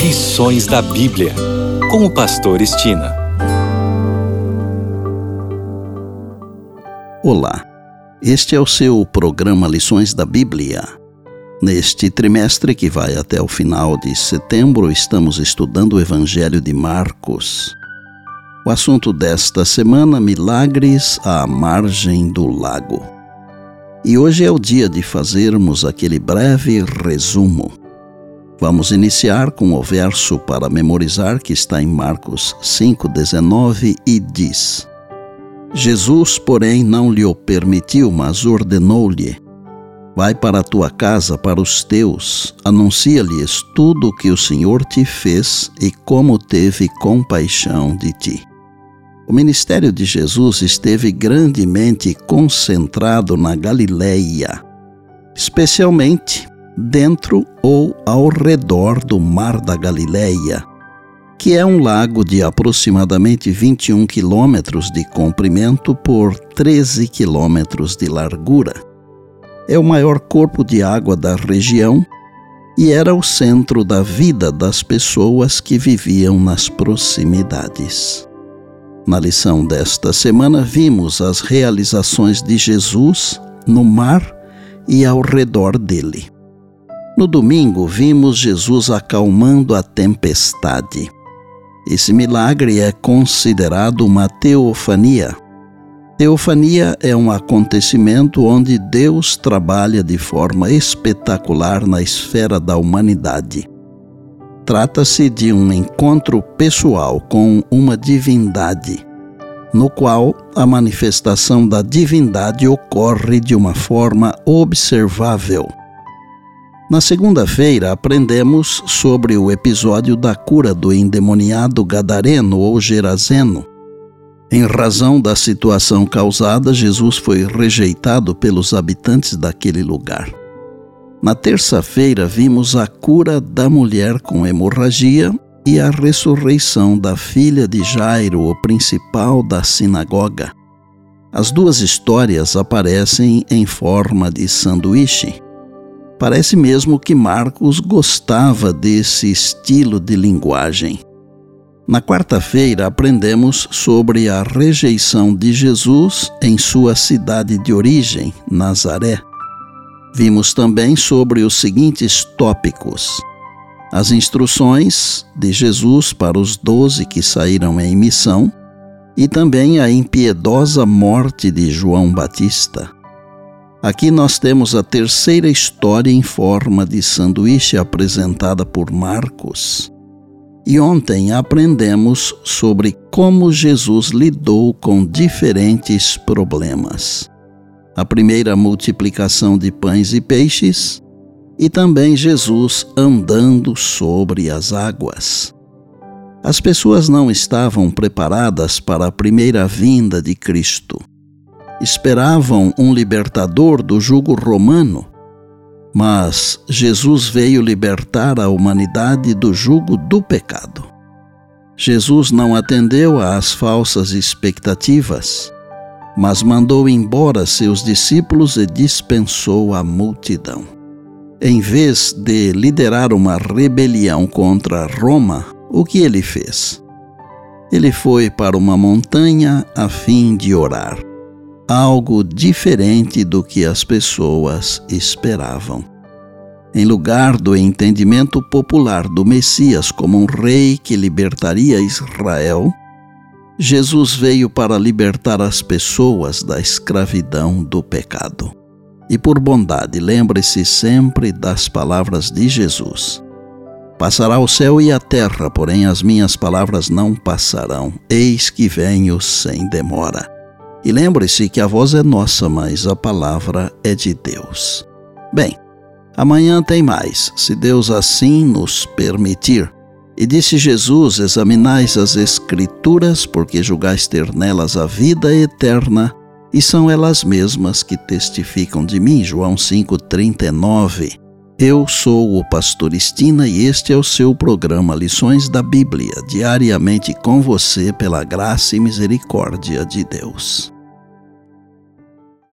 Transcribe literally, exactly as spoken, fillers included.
Lições da Bíblia, com o pastor Estina. Olá, este é o seu programa Lições da Bíblia. Neste trimestre que vai até o final de setembro, estamos estudando o Evangelho de Marcos. O assunto desta semana, milagres à margem do lago. E hoje é o dia de fazermos aquele breve resumo. Vamos iniciar com o verso para memorizar que está em Marcos cinco, dezenove e diz: Jesus, porém, não lhe o permitiu, mas ordenou-lhe: vai para a tua casa, para os teus, anuncia-lhes tudo o que o Senhor te fez e como teve compaixão de ti. O ministério de Jesus esteve grandemente concentrado na Galileia, especialmente dentro ou ao redor do Mar da Galileia, que é um lago de aproximadamente vinte e um quilômetros de comprimento por treze quilômetros de largura. É o maior corpo de água da região e era o centro da vida das pessoas que viviam nas proximidades. Na lição desta semana, vimos as realizações de Jesus no mar e ao redor dele. No domingo, vimos Jesus acalmando a tempestade. Esse milagre é considerado uma teofania. Teofania é um acontecimento onde Deus trabalha de forma espetacular na esfera da humanidade. Trata-se de um encontro pessoal com uma divindade, no qual a manifestação da divindade ocorre de uma forma observável. Na segunda-feira, aprendemos sobre o episódio da cura do endemoniado gadareno ou gerazeno. Em razão da situação causada, Jesus foi rejeitado pelos habitantes daquele lugar. Na terça-feira, vimos a cura da mulher com hemorragia e a ressurreição da filha de Jairo, o principal da sinagoga. As duas histórias aparecem em forma de sanduíche. Parece mesmo que Marcos gostava desse estilo de linguagem. Na quarta-feira, aprendemos sobre a rejeição de Jesus em sua cidade de origem, Nazaré. Vimos também sobre os seguintes tópicos: as instruções de Jesus para os doze que saíram em missão e também a impiedosa morte de João Batista. Aqui nós temos a terceira história em forma de sanduíche apresentada por Marcos. E ontem aprendemos sobre como Jesus lidou com diferentes problemas. A primeira multiplicação de pães e peixes, e também Jesus andando sobre as águas. As pessoas não estavam preparadas para a primeira vinda de Cristo. Esperavam um libertador do jugo romano, mas Jesus veio libertar a humanidade do jugo do pecado. Jesus não atendeu às falsas expectativas, mas mandou embora seus discípulos e dispensou a multidão. Em vez de liderar uma rebelião contra Roma, o que ele fez? Ele foi para uma montanha a fim de orar, algo diferente do que as pessoas esperavam. Em lugar do entendimento popular do Messias como um rei que libertaria Israel, Jesus veio para libertar as pessoas da escravidão do pecado. E por bondade, lembre-se sempre das palavras de Jesus: passará o céu e a terra, porém as minhas palavras não passarão. Eis que venho sem demora. E lembre-se que a voz é nossa, mas a palavra é de Deus. Bem, amanhã tem mais, se Deus assim nos permitir. E disse Jesus: examinais as Escrituras, porque julgais ter nelas a vida eterna, e são elas mesmas que testificam de mim. João cinco, trinta e nove. Eu sou o pastor Estina e este é o seu programa Lições da Bíblia, diariamente com você pela graça e misericórdia de Deus.